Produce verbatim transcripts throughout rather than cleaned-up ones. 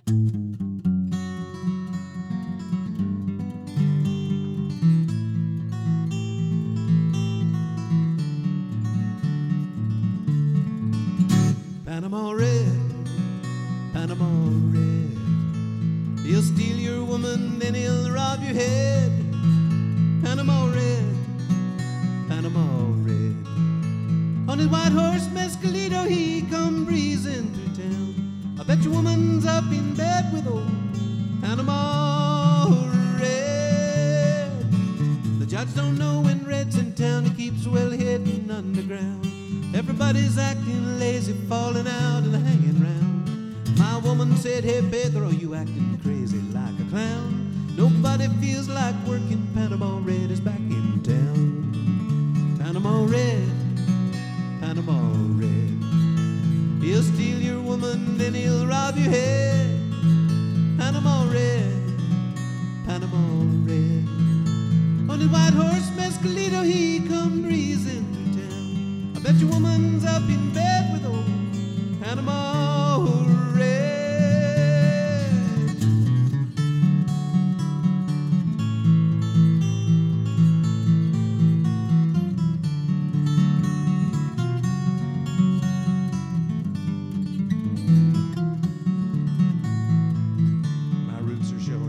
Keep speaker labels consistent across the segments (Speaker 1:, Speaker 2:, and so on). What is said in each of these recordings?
Speaker 1: Panama Red, Panama Red. He'll steal your woman, then he'll rob your head. Panama Red, Panama Red. On his white horse Mescalito he come breezing through town. I bet your woman's up in bed with old Panama Red. The judge don't know when Red's in town, he keeps well hidden underground. Everybody's acting lazy, falling out and hanging round. My woman said, hey Pedro, you acting crazy like a clown. Nobody feels like working, Panama Red is back in town. Panama Red, Panama Red. He'll steal your woman, then he'll rob your head. Panama Red, Panama Red. On his white horse Mescalito he come breezing through town. I bet your woman's up in bed with old Panama Red. My roots are showing.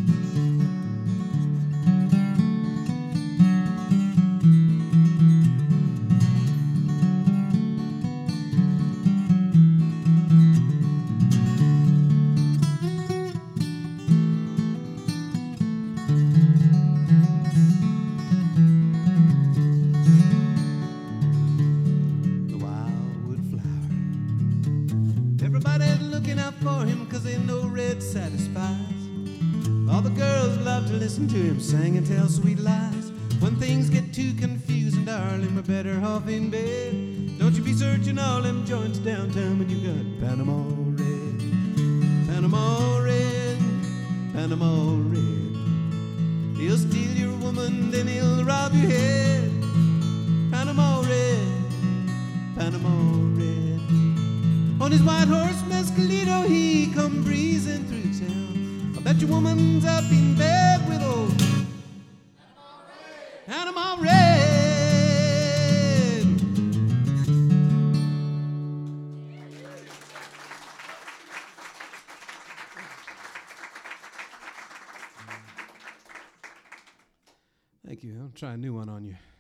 Speaker 1: Everybody's looking out for him, cause they know Red satisfies. All the girls love to listen to him sing and tell sweet lies. When things get too confusing, darling, we're better off in bed. Don't you be searching all them joints downtown when you got Panama Red. Panama Red, Panama Red. He'll steal your woman, then he'll rob your head. Panama Red, Panama Red. On his white horse Mescalito he come breezing through town. I bet your woman's up in bed with old Panama Red. Thank you. I'll try a new one on you.